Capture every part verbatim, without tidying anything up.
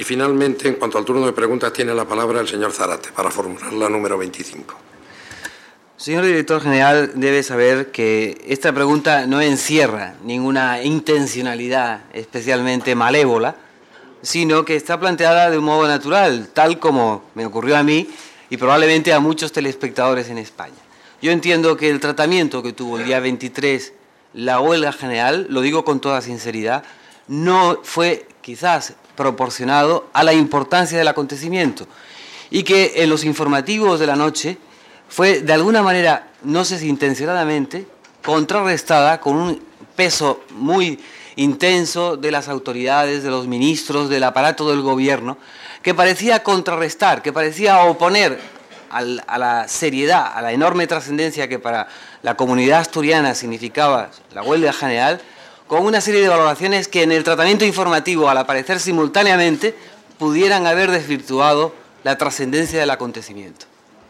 Y finalmente, en cuanto al turno de preguntas, tiene la palabra el señor Zarate para formular la número veinticinco. Señor director general, debe saber que esta pregunta no encierra ninguna intencionalidad especialmente malévola, sino que está planteada de un modo natural, tal como me ocurrió a mí y probablemente a muchos telespectadores en España. Yo entiendo que el tratamiento que tuvo el día veintitrés la huelga general, lo digo con toda sinceridad, no fue quizás proporcionado a la importancia del acontecimiento y que en los informativos de la noche fue de alguna manera, no sé si intencionadamente, contrarrestada con un peso muy intenso de las autoridades, de los ministros, del aparato del gobierno, que parecía contrarrestar, que parecía oponer al, a la seriedad, a la enorme trascendencia que para la comunidad asturiana significaba la huelga general, con una serie de valoraciones que en el tratamiento informativo, al aparecer simultáneamente, pudieran haber desvirtuado la trascendencia del acontecimiento.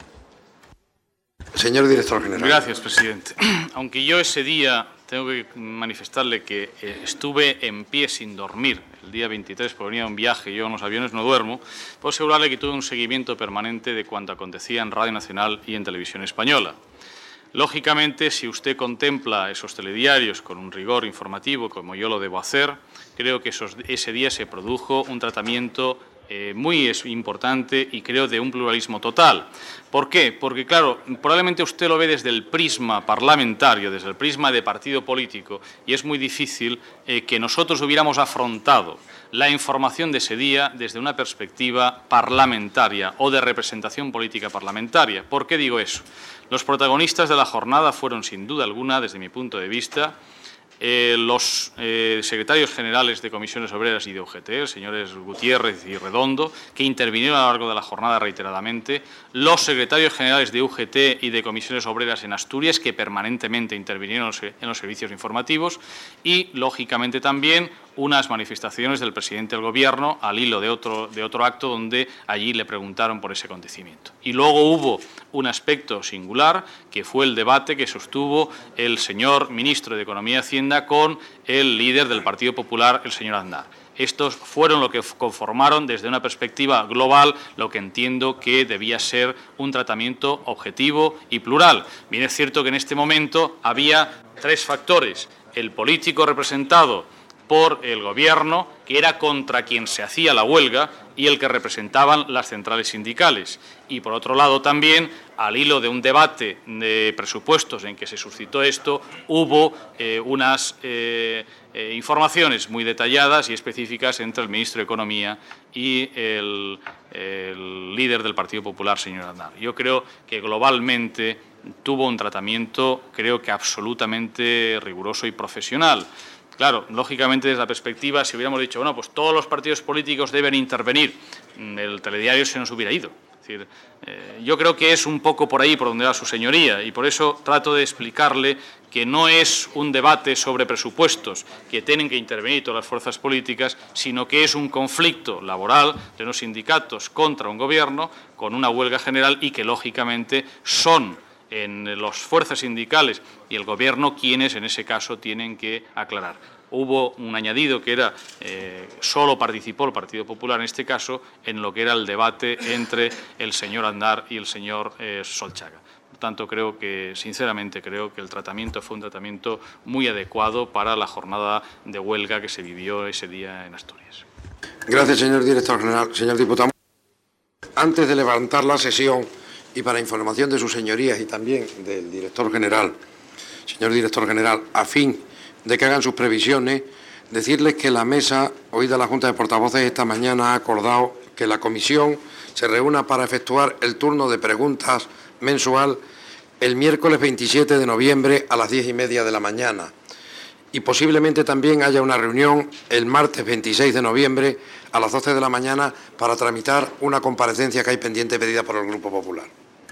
Señor director general. Gracias, presidente. Aunque yo ese día tengo que manifestarle que eh, estuve en pie sin dormir el día veintitrés, porque venía de un viaje, yo en los aviones no duermo, puedo asegurarle que tuve un seguimiento permanente de cuanto acontecía en Radio Nacional y en Televisión Española. Lógicamente, si usted contempla esos telediarios con un rigor informativo, como yo lo debo hacer, creo que esos, ese día se produjo un tratamiento Eh, muy importante y creo de un pluralismo total. ¿Por qué? Porque, claro, probablemente usted lo ve desde el prisma parlamentario, desde el prisma de partido político, y es muy difícil eh, que nosotros hubiéramos afrontado la información de ese día desde una perspectiva parlamentaria o de representación política parlamentaria. ¿Por qué digo eso? Los protagonistas de la jornada fueron, sin duda alguna, desde mi punto de vista, Eh, los eh, secretarios generales de Comisiones Obreras y de U G T, señores Gutiérrez y Redondo, que intervinieron a lo largo de la jornada reiteradamente, los secretarios generales de U G T y de Comisiones Obreras en Asturias, que permanentemente intervinieron en los servicios informativos, y, lógicamente, también unas manifestaciones del presidente del Gobierno al hilo de otro, de otro acto donde allí le preguntaron por ese acontecimiento. Y luego hubo un aspecto singular, que fue el debate que sostuvo el señor ministro de Economía y Hacienda con el líder del Partido Popular, el señor Aznar. Estos fueron lo que conformaron desde una perspectiva global lo que entiendo que debía ser un tratamiento objetivo y plural. Bien es cierto que en este momento había tres factores: el político representado por el Gobierno, que era contra quien se hacía la huelga, y el que representaban las centrales sindicales. Y, por otro lado, también, al hilo de un debate de presupuestos en que se suscitó esto, hubo eh, unas eh, eh, informaciones muy detalladas y específicas entre el ministro de Economía y el, el líder del Partido Popular, señor Aznar. Yo creo que globalmente tuvo un tratamiento, creo que absolutamente riguroso y profesional. Claro, lógicamente desde la perspectiva, si hubiéramos dicho, bueno, pues todos los partidos políticos deben intervenir, el telediario se nos hubiera ido. Es decir, eh, yo creo que es un poco por ahí por donde va su señoría, y por eso trato de explicarle que no es un debate sobre presupuestos que tienen que intervenir todas las fuerzas políticas, sino que es un conflicto laboral de unos sindicatos contra un gobierno con una huelga general, y que lógicamente son en las fuerzas sindicales y el Gobierno quienes en ese caso tienen que aclarar. Hubo un añadido que era, eh, solo participó el Partido Popular en este caso, en lo que era el debate entre el señor Aznar y el señor eh, Solchaga. Por tanto, creo que, sinceramente, creo que el tratamiento fue un tratamiento muy adecuado para la jornada de huelga que se vivió ese día en Asturias. Gracias, señor director general. Señor diputado, antes de levantar la sesión, y para información de sus señorías y también del director general, señor director general, a fin de que hagan sus previsiones, decirles que la mesa, oída la Junta de Portavoces, esta mañana ha acordado que la comisión se reúna para efectuar el turno de preguntas mensual el miércoles veintisiete de noviembre a las diez y media de la mañana. Y posiblemente también haya una reunión el martes veintiséis de noviembre a las doce de la mañana para tramitar una comparecencia que hay pendiente pedida por el Grupo Popular.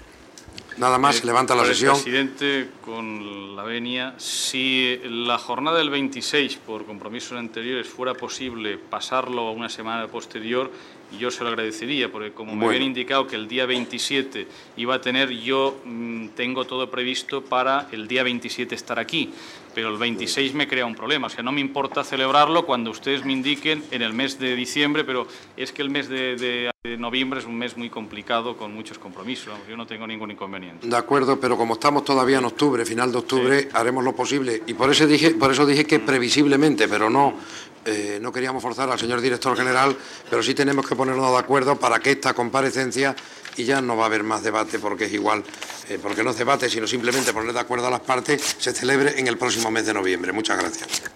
Nada más, eh, levanta la sesión. Presidente, con la venia, si la jornada del veintiséis, por compromisos anteriores, fuera posible pasarlo a una semana posterior, yo se lo agradecería, porque como me bueno. habían indicado que el día veintisiete iba a tener, yo mmm, tengo todo previsto para el día veintisiete estar aquí. pero el veintiséis me crea un problema. O sea, no me importa celebrarlo cuando ustedes me indiquen en el mes de diciembre, pero es que el mes de, de, de noviembre es un mes muy complicado con muchos compromisos. Yo no tengo ningún inconveniente. De acuerdo, pero como estamos todavía en octubre, final de octubre, sí, haremos lo posible. Y por eso dije, por eso dije que previsiblemente, pero no, eh, no queríamos forzar al señor director general, pero sí tenemos que ponernos de acuerdo para que esta comparecencia, y ya no va a haber más debate porque es igual, eh, porque no es debate, sino simplemente poner de acuerdo a las partes, se celebre en el próximo mes de noviembre. Muchas gracias.